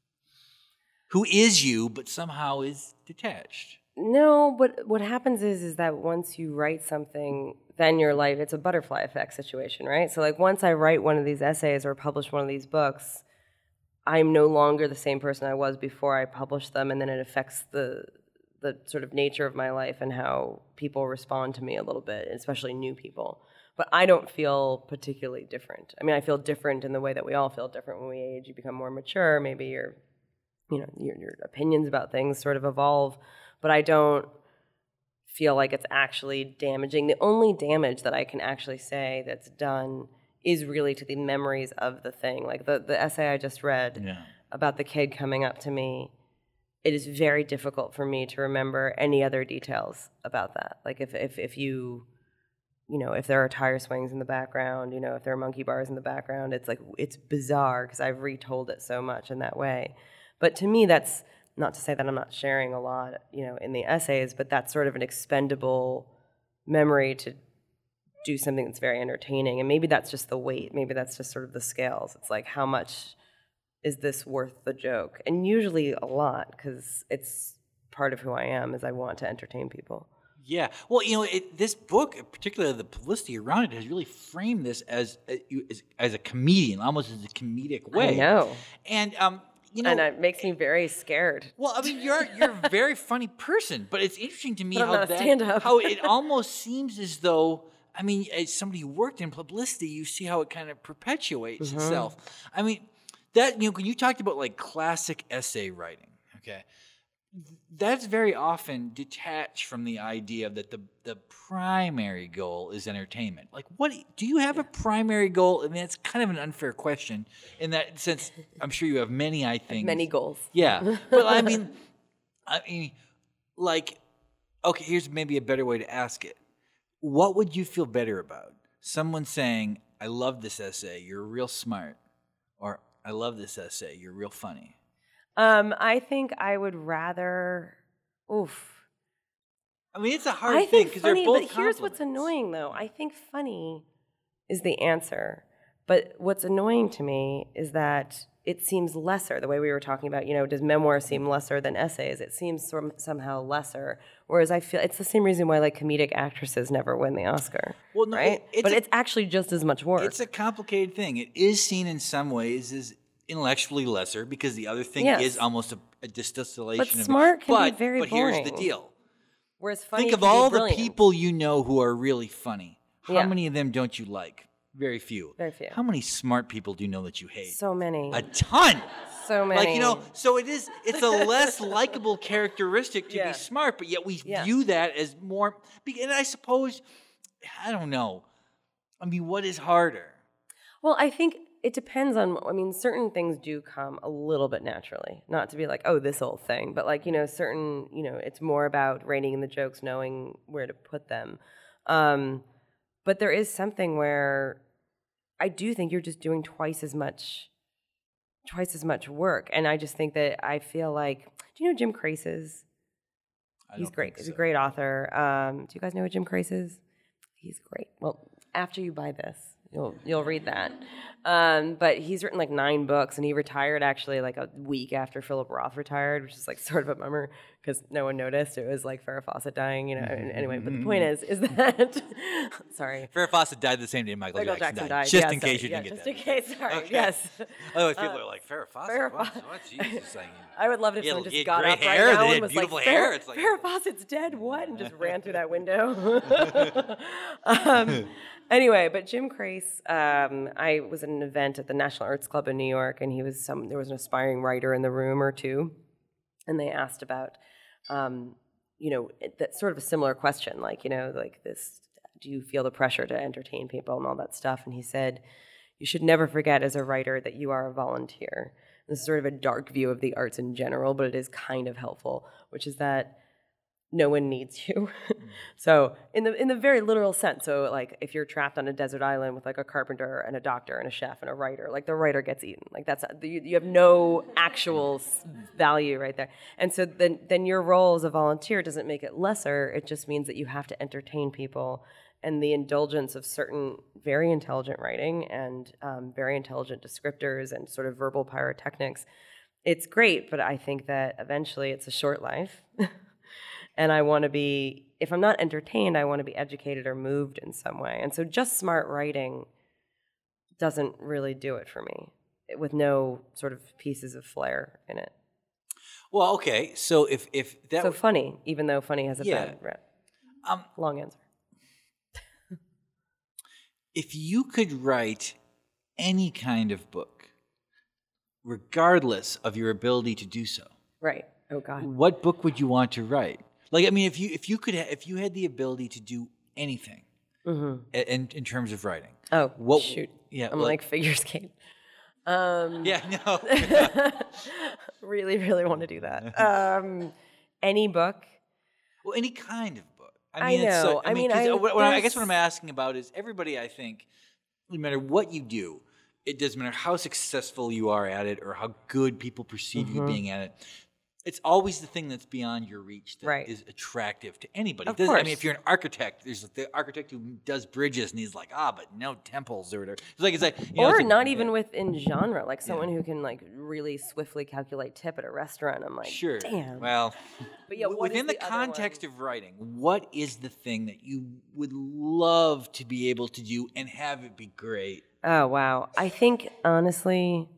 who is you but somehow is detached? No, but what happens is is that once you write something, then your life, it's a butterfly effect situation, right? So like once I write one of these essays or publish one of these books, I'm no longer the same person I was before I published them, and then it affects the the sort of nature of my life and how people respond to me a little bit, especially new people. But I don't feel particularly different. I mean, I feel different in the way that we all feel different when we age. You become more mature, maybe your you know, your, your opinions about things sort of evolve, but I don't feel like it's actually damaging. The only damage that I can actually say that's done is really to the memories of the thing. Like the, the essay I just read Yeah. about the kid coming up to me, it is very difficult for me to remember any other details about that. Like if, if, if you, you know, if there are tire swings in the background, you know, if there are monkey bars in the background, it's like, it's bizarre because I've retold it so much in that way. But to me, that's not to say that I'm not sharing a lot, you know, in the essays, but that's sort of an expendable memory to do something that's very entertaining. And maybe that's just the weight. Maybe that's just sort of the scales. It's like how much is this worth the joke? And usually a lot, because it's part of who I am, is I want to entertain people. Yeah. Well, you know, it, this book, particularly the publicity around it, has really framed this as a, as, as a comedian, almost as a comedic way. I know. And, um, you know, and it makes me very scared. Well, I mean, you're you're a very funny person, but it's interesting to me But I'm how not a that stand-up. how it almost seems as though, I mean, as somebody who worked in publicity, you see how it kind of perpetuates Mm-hmm. itself. I mean, that, you know, when you talked about like classic essay writing, okay, that's very often detached from the idea that the the primary goal is entertainment. Like, what do you have a primary goal? I mean, it's kind of an unfair question in that sense. I'm sure you have many. I think Many goals. Yeah, but I mean, I mean, like, okay, here's maybe a better way to ask it. What would you feel better about? Someone saying, "I love this essay. You're real smart," or "I love this essay. You're real funny." Um, I think I would rather. Oof. I mean, it's a hard I thing think because funny, they're both. but here's what's compliments. annoying, though. I think funny is the answer, but what's annoying to me is that it seems lesser. The way we were talking about, you know, does memoir seem lesser than essays? It seems some, somehow lesser. Whereas I feel it's the same reason why like comedic actresses never win the Oscar, Well, no, right? it's but a- it's actually just as much work. It's a complicated thing. It is seen in some ways as intellectually lesser because the other thing Yes. is almost a, a distillation But of it. smart can be but, very But here's the boring. deal. Whereas funny Think of can be all the brilliant. people you know who are really funny. How Yeah. many of them don't you like? Very few. Very few. How many smart people do you know that you hate? So many. A ton. So many. Like, you know, so it is, it's a less likable characteristic to Yeah. be smart, but yet we Yeah. view that as more, be- and I suppose, I don't know. I mean, what is harder? Well, I think it depends on, I mean, certain things do come a little bit naturally. Not to be like, oh, this old thing, but like, you know, certain, you know, it's more about reining in the jokes, knowing where to put them. Um, but there is something where I do think you're just doing twice as much, twice as much work. And I just think that I feel like, do you know who Jim Crace is? I He's don't great. think He's a so. great author. Um, do you guys know who Jim Crace is? He's great. Well, after you buy this, you'll you'll read that. Um, but he's written like nine books, and he retired actually like a week after Philip Roth retired, which is like sort of a bummer because no one noticed. It was like Farrah Fawcett dying, you know. And anyway, but the point is, is that sorry. Farrah Fawcett died the same day Michael, Michael Jackson, Jackson died. died. Just yeah, in sorry. case you yeah, didn't get just that. in case. Sorry. Okay. Yes. Otherwise, people are like, Farrah Fawcett? Farrah What? Fa- What? Jesus. Like, I would love it if He had- someone he just had got great up hair, right they now had and was like, beautiful hair. Farrah, It's like- Farrah Fawcett's dead, what? And just ran through that window. um, anyway, but Jim Crace, um, I was at an event at the National Arts Club in New York, and he was some, there was an aspiring writer in the room or two, and they asked about, um, you know, it- that sort of a similar question, like, you know, like this, do you feel the pressure to entertain people and all that stuff? And he said, you should never forget as a writer that you are a volunteer. This is sort of a dark view of the arts in general, but it is kind of helpful, which is that no one needs you. So in the in the very literal sense, so like if you're trapped on a desert island with like a carpenter and a doctor and a chef and a writer, like the writer gets eaten. Like that's you, you have no actual s- value right there. And so then then your role as a volunteer doesn't make it lesser. It just means that you have to entertain people. And the indulgence of certain very intelligent writing and um, very intelligent descriptors and sort of verbal pyrotechnics, it's great, but I think that eventually it's a short life. And I want to be, if I'm not entertained, I want to be educated or moved in some way. And so just smart writing doesn't really do it for me, with no sort of pieces of flair in it. well, okay. So if if that So w- funny, even though funny has a Yeah. bad rep. um, Long answer. if you could write any kind of book, regardless of your ability to do so, Right. Oh, God. what book would you want to write? Like, I mean, if you if you could ha- if you had the ability to do anything, Mm-hmm. a- in in terms of writing, Oh, What- shoot. yeah, I'm like- like figure skate. Um, yeah, no, really, really want to do that. Um, any book. well, any kind of book. I I mean, it's so, know. I, I mean, mean, 'cause I- what, what I, I guess what I'm there's- asking about is everybody. I think, no matter what you do, it doesn't matter how successful you are at it or how good people perceive Mm-hmm. you being at it. it's always the thing that's beyond your reach that Right. is attractive to anybody. Of It doesn't- I mean, course. if you're an architect, there's the architect who does bridges, and he's like, ah, but no temples or whatever. It's like it's like, you know, Or it's like- not even within genre, like someone who can like really swiftly calculate tip at a restaurant. I'm like, Sure. damn. Well, But yeah, w- what is within the, the other context one? of writing, what is the thing that you would love to be able to do and have it be great? Oh wow. I think honestly,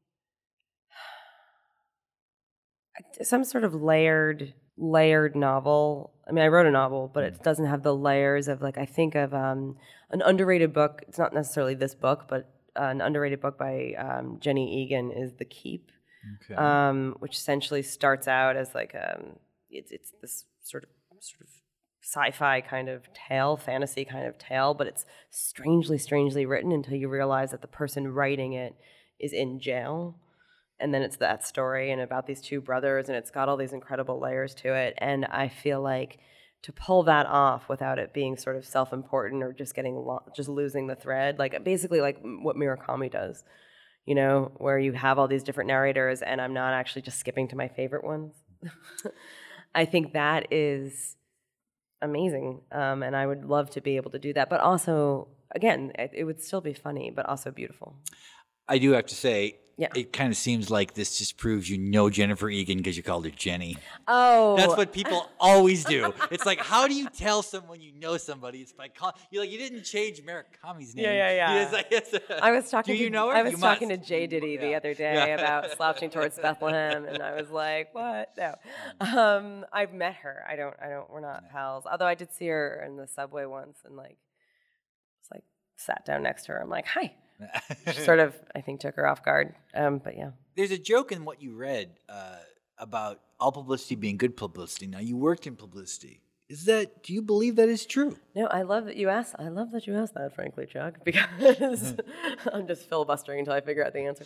some sort of layered layered novel. I mean, I wrote a novel, but it doesn't have the layers of like I think of um, an underrated book. It's not necessarily this book, but uh, an underrated book by um, Jenny Egan is The Keep, Okay. um, which essentially starts out as like um, it's it's this sort of sort of sci-fi kind of tale, fantasy kind of tale, but it's strangely, strangely written until you realize that the person writing it is in jail. And then it's that story and about these two brothers, and it's got all these incredible layers to it. And I feel like to pull that off without it being sort of self-important or just getting lo- just losing the thread, like basically like what Murakami does, you know, where you have all these different narrators, and I'm not actually just skipping to my favorite ones. I think that is amazing, um, and I would love to be able to do that. But also, again, it, it would still be funny, but also beautiful. I do have to say, Yeah. it kind of seems like this just proves you know Jennifer Egan because you called her Jenny. Oh, That's what people always do. It's like, how do you tell someone you know somebody? It's by call. You like you didn't change Murakami's name. Yeah, yeah, yeah. It's like, it's a- I was talking. Do you to, know her? I was You talking must. to Jay Diddy the Yeah. other day Yeah. about slouching towards Bethlehem, and I was like, "What? No." Um, I've met her. I don't. I don't. We're not pals. Although I did see her in the subway once, and like, it's like sat down next to her. I'm like, "Hi." She sort of, I think, took her off guard. Um, but yeah. There's a joke in what you read uh, about all publicity being good publicity. Now, you worked in publicity. Is that? Do you believe that is true? No, I love that you asked. I love that you asked that, frankly, Chuck, because I'm just filibustering until I figure out the answer.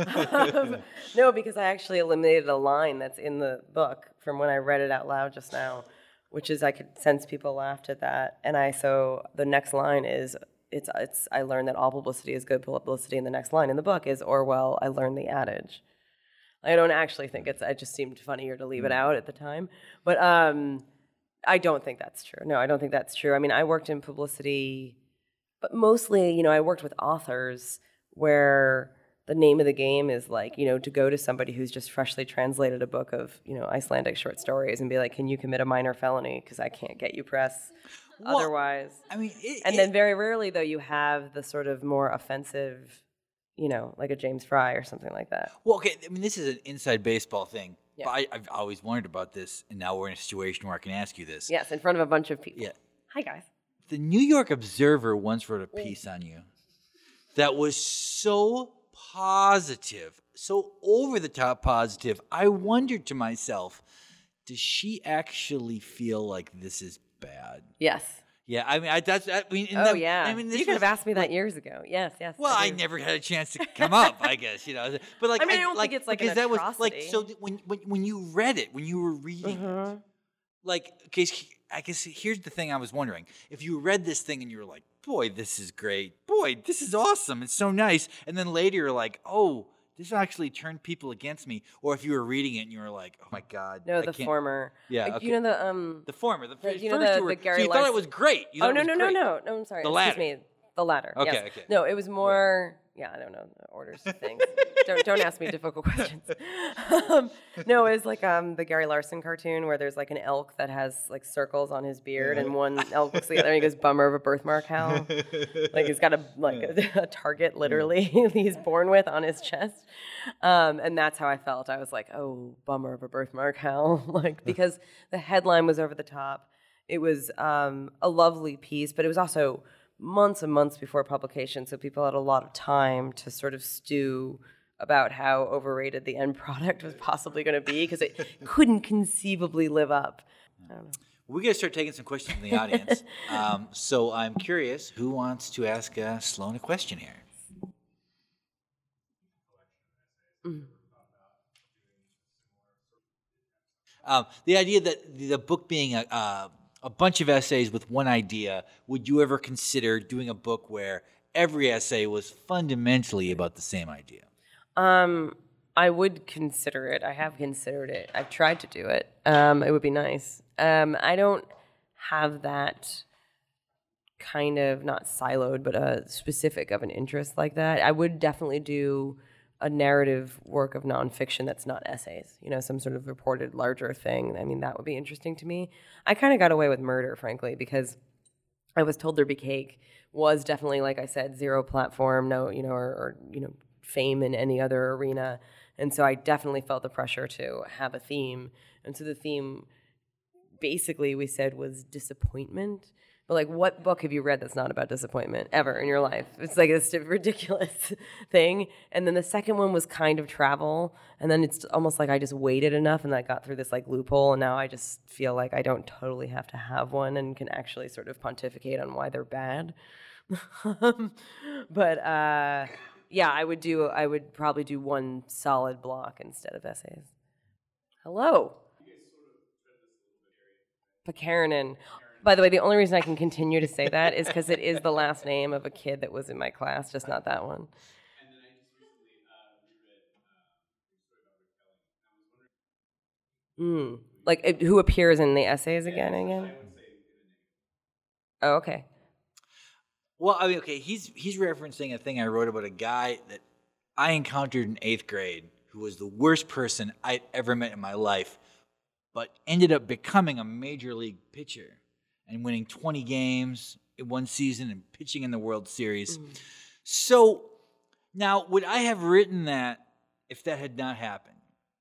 Um, no, because I actually eliminated a line that's in the book from when I read it out loud just now, which is I could sense people laughed at that, and I so the next line is it's it's I learned that all publicity is good publicity, and the next line in the book is Orwell. I learned the adage. I don't actually think it's. It just seemed funnier to leave it out at the time, but. um I don't think that's true. No, I don't think that's true. I mean, I worked in publicity, but mostly, you know, I worked with authors where the name of the game is like, you know, to go to somebody who's just freshly translated a book of, you know, Icelandic short stories and be like, can you commit a minor felony? Because I can't get you press Well, otherwise. I mean, it, And it- then very rarely, though, you have the sort of more offensive, you know, like a James Fry or something like that. well, okay. I mean, this is an inside baseball thing. Yeah. But I, I've always wondered about this, and now we're in a situation where I can ask you this. Yes, in front of a bunch of people. Yeah. Hi, guys. The New York Observer once wrote a piece on you that was so positive, so over the top positive. I wondered to myself, does she actually feel like this is bad? Yes. Yeah, I mean, I, that's. I mean, and Oh, that- yeah. I mean, this you could was- have asked me that years ago. Yes, yes. Well, I do. never had a chance to come up, I guess, you know. But like, I mean, I don't think it's like an because that was like atrocity. so. th- When when when you read it, when you were reading Mm-hmm. it, like, okay, I guess here's the thing I was wondering: if you read this thing and you were like, "Boy, this is great! Boy, this is awesome! It's so nice," and then later you're like, "Oh, this actually turned people against me," or if you were reading it and you were like, "Oh my God, No, I the can't-" former. Yeah, Like, okay. You know the um. the former, the, The- f- you know first the- you were, the Gary so you thought it Larson- was great. You thought Oh it no was no no great. no no! I'm sorry. The Excuse latter. me. The latter. Okay, yes. okay. No, it was more. Yeah, I don't know the orders of things. don't don't ask me difficult questions. um, no, it was like um the Gary Larson cartoon where there's like an elk that has like circles on his beard, and one elk looks like the other, and he goes, "Bummer of a birthmark, Hal." Like he's got a like a, a target literally he's born with on his chest, um, and that's how I felt. I was like, "Oh, bummer of a birthmark, Hal," like because the headline was over the top. It was um, a lovely piece, but it was also months and months before publication, so people had a lot of time to sort of stew about how overrated the end product was possibly going to be because it couldn't conceivably live up. I don't know. We're going to start taking some questions from the audience. um, so I'm curious, who wants to ask uh, Sloan a question here? Um, the idea that the book being a, uh, a bunch of essays with one idea, would you ever consider doing a book where every essay was fundamentally about the same idea? Um, I would consider it. I have considered it. I've tried to do it. Um, it would be nice. Um, I don't have that kind of, not siloed, but a specific of an interest like that. I would definitely do a narrative work of nonfiction that's not essays, you know, some sort of reported larger thing. I mean, that would be interesting to me. I kind of got away with murder, frankly, because I was told There'd Be Cake was definitely, like I said, zero platform, no, you know, or, or you know, fame in any other arena. And so I definitely felt the pressure to have a theme. And so the theme, basically, we said was disappointment. But, like, what book have you read that's not about disappointment ever in your life? It's like this ridiculous thing. And then the second one was kind of travel. And then it's almost like I just waited enough and I got through this, like, loophole. And now I just feel like I don't totally have to have one and can actually sort of pontificate on why they're bad. But, uh, yeah, I would do, I would probably do one solid block instead of essays. Hello. Pekaranen. By the way, the only reason I can continue to say that is because it is the last name of a kid that was in my class, just not that one. And then I just recently uh, reread uh, your story about Rick Kelly. I was wondering. Mm. Like, it, who appears in the essays again and again? I would say in Oh, okay. Well, I mean, okay, he's he's referencing a thing I wrote about a guy that I encountered in eighth grade who was the worst person I'd ever met in my life, but ended up becoming a major league pitcher and winning twenty games in one season and pitching in the World Series. Mm. So now, would I have written that if that had not happened?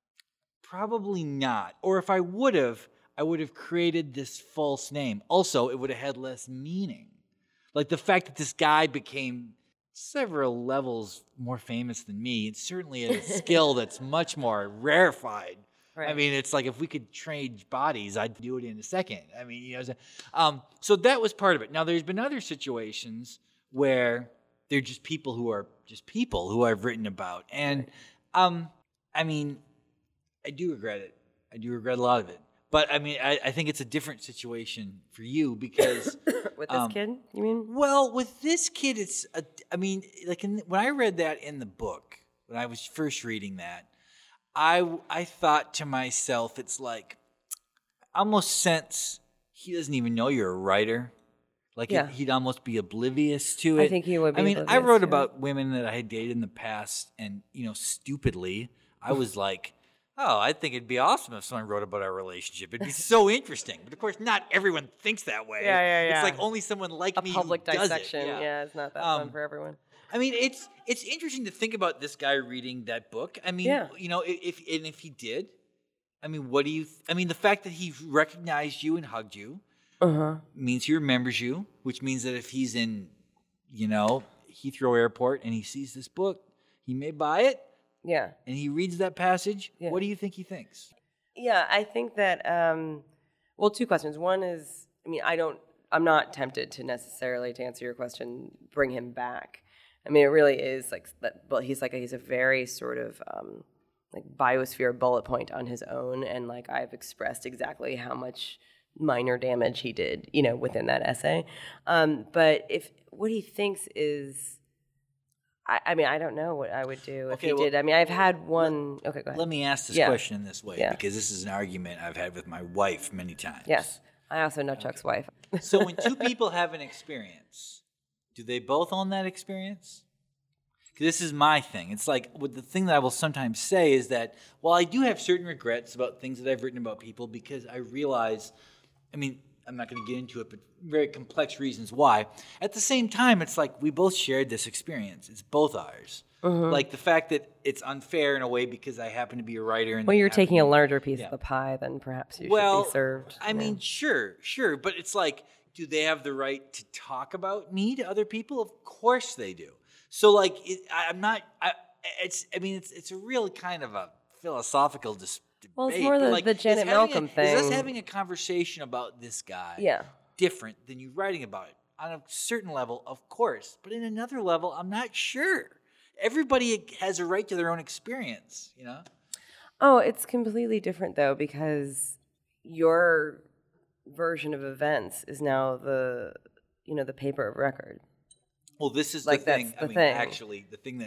Probably not. Or if I would have, I would have created this false name. Also, it would have had less meaning. Like the fact that this guy became several levels more famous than me, it's certainly a skill that's much more rarefied. Right. I mean, it's like if we could trade bodies, I'd do it in a second. I mean, you know, um, so that was part of it. Now, there's been other situations where they're just people who are just people who I've written about. And, um, I mean, I do regret it. I do regret a lot of it. But, I mean, I, I think it's a different situation for you because... With this um, kid, you mean? Well, with this kid, it's... A, I mean, like in, when I read that in the book, when I was first reading that, I, I thought to myself, it's like, I almost sense he doesn't even know you're a writer. Like yeah. it, he'd almost be oblivious to it. I think he would be I mean, I wrote to about it. women that I had dated in the past, and, you know, stupidly, I was like, oh, I think it'd be awesome if someone wrote about our relationship. It'd be so interesting. But, of course, not everyone thinks that way. Yeah, yeah, yeah. It's like only someone like a me public who does dissection. it. Yeah. yeah, it's not that um, fun for everyone. I mean, it's it's interesting to think about this guy reading that book. I mean, yeah. you know, if and if he did, I mean, what do you? Th- I mean, the fact that he recognized you and hugged you uh-huh. means he remembers you, which means that if he's in, you know, Heathrow Airport and he sees this book, he may buy it. Yeah. And he reads that passage. Yeah. What do you think he thinks? Yeah, I think that. Um, well, two questions. One is, I mean, I don't. I'm not tempted to necessarily, to answer your question, bring him back. I mean, it really is like that. But he's like a, he's a very sort of um, like biosphere bullet point on his own, and like I've expressed exactly how much minor damage he did, you know, within that essay. Um, but if what he thinks is, I, I mean, I don't know what I would do if okay, he well, did. I mean, I've had one. Let, okay, go ahead. Let me ask this yeah. question in this way yeah. because this is an argument I've had with my wife many times. Yes, I also know Chuck's okay. wife. So when two people have an experience, do they both own that experience? Because this is my thing. It's like what the thing that I will sometimes say is that while I do have certain regrets about things that I've written about people because I realize, I mean, I'm not going to get into it, but very complex reasons why. At the same time, it's like we both shared this experience. It's both ours. Mm-hmm. Like the fact that it's unfair in a way because I happen to be a writer. And well, you're taking to, a larger piece yeah. of the pie than perhaps you well, should be served. I yeah. mean, sure, sure. But it's like, do they have the right to talk about me to other people? Of course they do. So, like, it, I, I'm not. I, it's. I mean, it's. It's a real kind of a philosophical dis- debate. Well, it's more the, like, the Janet Malcolm a, thing. Is us having a conversation about this guy? Yeah. Different than you writing about it on a certain level, of course. But in another level, I'm not sure. Everybody has a right to their own experience. You know. Oh, it's completely different though because your version of events is now the you know the paper of record. Well, this is like the thing. That's the I mean, thing. actually, the thing that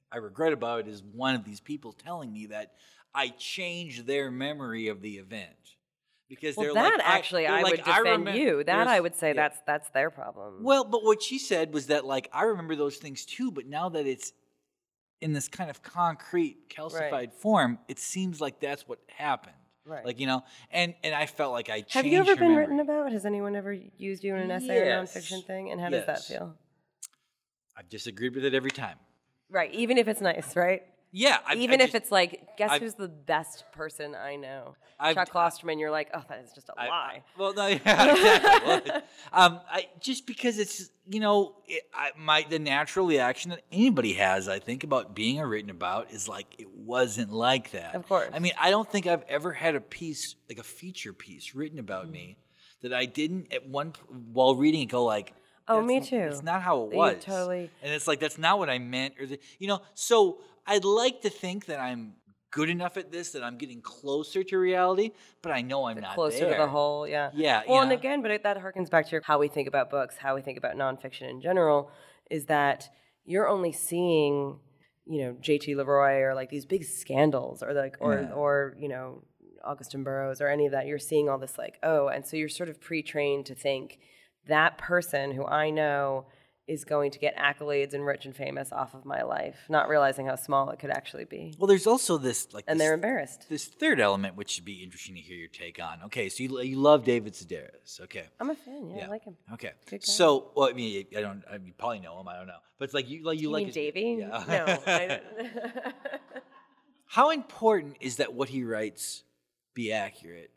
I regret about it is one of these people telling me that I changed their memory of the event. Because Well, they're that like, actually, I, I like, would I defend remem- you. That there's- I would say yeah. that's that's their problem. Well, but what she said was that, like, I remember those things too, but now that it's in this kind of concrete, calcified Right. form, it seems like that's what happened. Right. Like, you know, and, and I felt like I changed Have you ever her been memory. written about? Has anyone ever used you in an essay or Yes. nonfiction thing? And how does that Yes. feel? I've disagreed with it every time. Right, even if it's nice, right? Yeah. I, Even I if just- it's like, guess I've- who's the best person I know? I've- Chuck Klosterman, you're like, oh, that is just a I- lie. Well, no, yeah, exactly. Well, um, I, just because it's, you know, it, I, my the natural reaction that anybody has, I think, about being a written about is like it wasn't like that. Of course. I mean, I don't think I've ever had a piece like a feature piece written about me that I didn't at one p- while reading it go like. Oh, that's me n- too. It's not how it You was. totally- And it's like that's not what I meant, or the, you know. So I'd like to think that I'm good enough at this that I'm getting closer to reality, but I know I'm not Closer there. to the whole, yeah. Yeah, Well, and yeah. again, but it, that harkens back to your, how we think about books, how we think about nonfiction in general, is that you're only seeing, you know, J T Leroy or like these big scandals or like, or, Yeah. or you know, Augustin Burroughs or any of that. You're seeing all this like, oh, and so you're sort of pre-trained to think that person who I know is going to get accolades and rich and famous off of my life, not realizing how small it could actually be. Well, there's also this like And this, they're embarrassed. this third element, which would be interesting to hear your take on. Okay, so you you love David Sedaris. Okay. I'm a fan, yeah, I like him. Okay. Good guy. So, well, I mean, I don't. I mean, you probably know him. I don't know, but it's like you like you, You like mean his- Davey? Yeah. No. I, How important is that what he writes be accurate?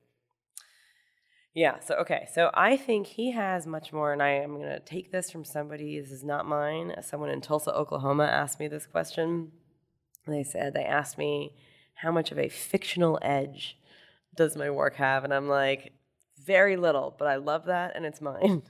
yeah, so okay. So I think he has much more, and I am going to take this from somebody, this is not mine. Someone in Tulsa, Oklahoma asked me this question. They said, they asked me, how much of a fictional edge does my work have? And I'm like, very little, but I love that, and it's mine.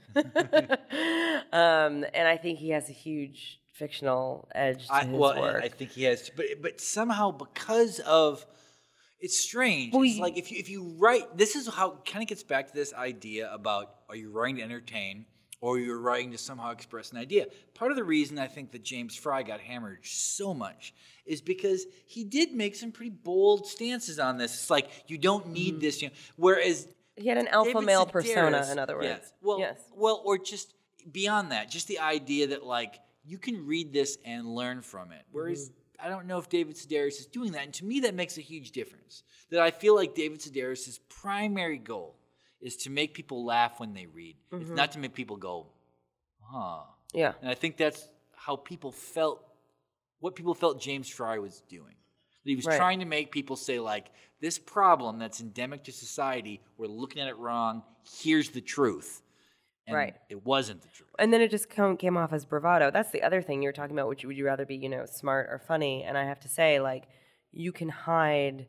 um, and I think he has a huge fictional edge to I, his well, work. I think he has, but but somehow because of it's strange. Well, it's you- like if you if you write, this is how it kind of gets back to this idea about are you writing to entertain or you're writing to somehow express an idea. Part of the reason I think that James Fry got hammered so much is because he did make some pretty bold stances on this. It's like you don't need Mm-hmm. this, you know, whereas he had an alpha David male Sedaris- persona, in other words. Yes. Well, yes. well, or just beyond that, just the idea that like you can read this and learn from it. Whereas Mm-hmm. I don't know if David Sedaris is doing that, and to me that makes a huge difference. That I feel like David Sedaris' primary goal is to make people laugh when they read. Mm-hmm. It's not to make people go, huh. Yeah. And I think that's how people felt, what people felt James Fry was doing. That he was Right. trying to make people say, like, this problem that's endemic to society, we're looking at it wrong, here's the truth. And Right. it wasn't the truth. And then it just come, came off as bravado. That's the other thing you were talking about. Which would you rather be, you know, smart or funny? And I have to say, like, you can hide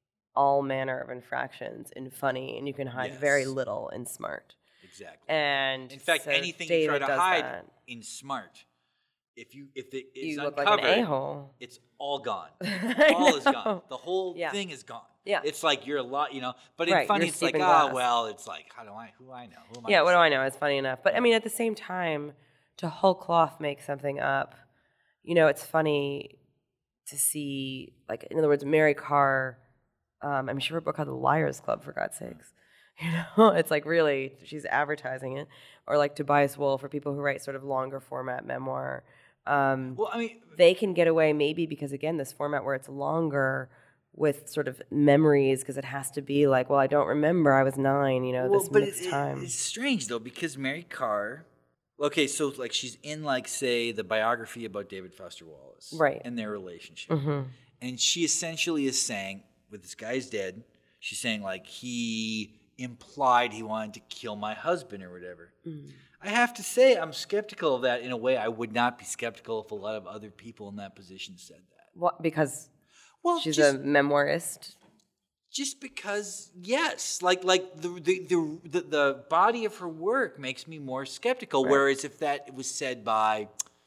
all manner of infractions in funny, and you can hide Yes. very little in smart. Exactly. And In fact, so anything David you try to does hide that. in smart, if you if it is You look like uncovered, an a-hole. it's all gone. I all is know. gone. The whole Yeah. thing is gone. Yeah. It's like you're a lot, you know. But in Right, funny, you're it's like, Stephen ah, Glass. well, it's like, how do I, who I know? Who am I Yeah, to what do say? I know? It's funny enough. But I mean, at the same time, to whole cloth make something up, you know, it's funny to see, like, in other words, Mary Carr, um, I mean, she wrote a book called The Liars Club, for God's sakes. You know, it's like really, she's advertising it. Or like Tobias Wolff, for people who write sort of longer format memoir. Um, Well, I mean, they can get away maybe because, again, this format where it's longer with sort of memories, because it has to be like, well, I don't remember, I was nine, you know, well, this but mixed it- it- time. it's strange though because Mary Carr. Okay, so like she's in like say the biography about David Foster Wallace, Right. and their relationship, Mm-hmm. and she essentially is saying, with this guy's dead, she's saying like he implied he wanted to kill my husband or whatever. Mm. I have to say I'm skeptical of that in a way I would not be skeptical if a lot of other people in that position said that. What, because Well, she's just, a memoirist? just because, yes, like like the the, the the the body of her work makes me more skeptical. Right. Whereas if that was said by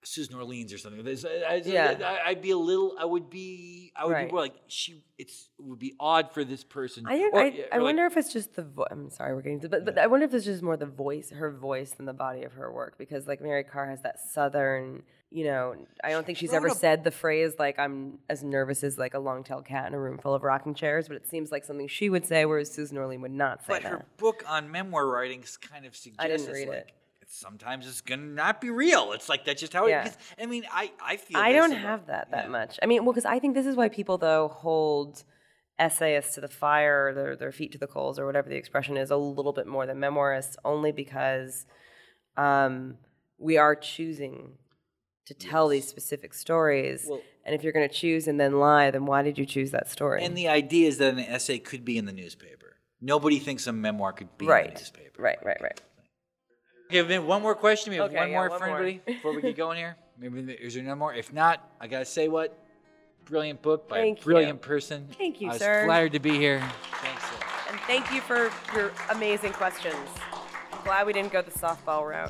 Susan Orleans or something. There's, I, I, Yeah. I, I'd be a little. I would be. I would Right. be more like she. It's it would be odd for this person. I don't, Or- I, or I like- wonder if it's just the voice. I'm sorry, we're getting to, but but I wonder if it's just more the voice, her voice, than the body of her work. Because like Mary Karr has that southern, you know. I don't think she's ever wrote a- said the phrase like "I'm as nervous as like a long-tailed cat in a room full of rocking chairs," but it seems like something she would say, whereas Susan Orlean would not say But that. her book on memoir writing kind of suggests I didn't read like, it. sometimes it's gonna not be real. It's like that's just how Yeah. it is. I mean, I I feel I this don't about- have that that yeah. much. I mean, well, because I think this is why people though hold essayists to the fire, or their their feet to the coals, or whatever the expression is, a little bit more than memoirists, only because um, we are choosing to tell these specific stories. Well- and if you're going to choose and then lie, then why did you choose that story? And the idea is that an essay could be in the newspaper. Nobody thinks a memoir could be in right, the newspaper. right, right, right. Okay, then one more question. We have Okay, one yeah, more one for more. anybody before we get going here. Maybe there- is there no more? If not, I gotta say what brilliant book by Thank a brilliant you. person. Thank you, I was sir. flattered to be here. Thanks. Sir. And thank you for your amazing questions. I'm glad we didn't go the softball route.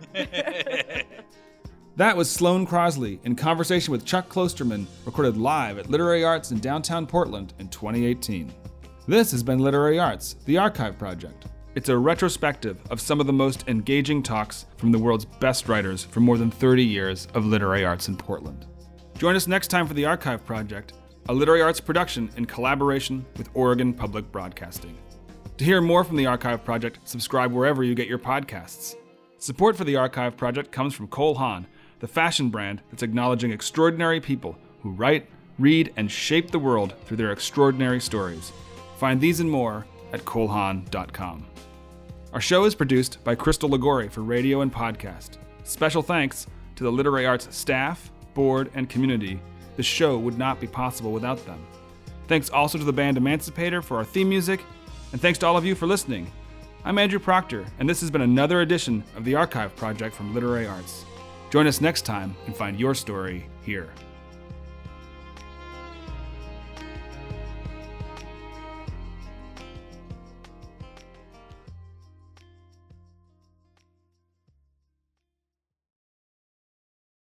That was Sloane Crosley in conversation with Chuck Klosterman, recorded live at Literary Arts in downtown Portland in twenty eighteen. This has been Literary Arts, the Archive Project. It's a retrospective of some of the most engaging talks from the world's best writers for more than thirty years of literary arts in Portland. Join us next time for the Archive Project, a literary arts production in collaboration with Oregon Public Broadcasting. To hear more from the Archive Project, subscribe wherever you get your podcasts. Support for the Archive Project comes from Cole Haan, the fashion brand that's acknowledging extraordinary people who write, read, and shape the world through their extraordinary stories. Find these and more at cole haan dot com. Our show is produced by Crystal Ligori for radio and podcast. Special thanks to the Literary Arts staff, board, and community. The show would not be possible without them. Thanks also to the band Emancipator for our theme music, and thanks to all of you for listening. I'm Andrew Proctor, and this has been another edition of the Archive Project from Literary Arts. Join us next time and find your story here.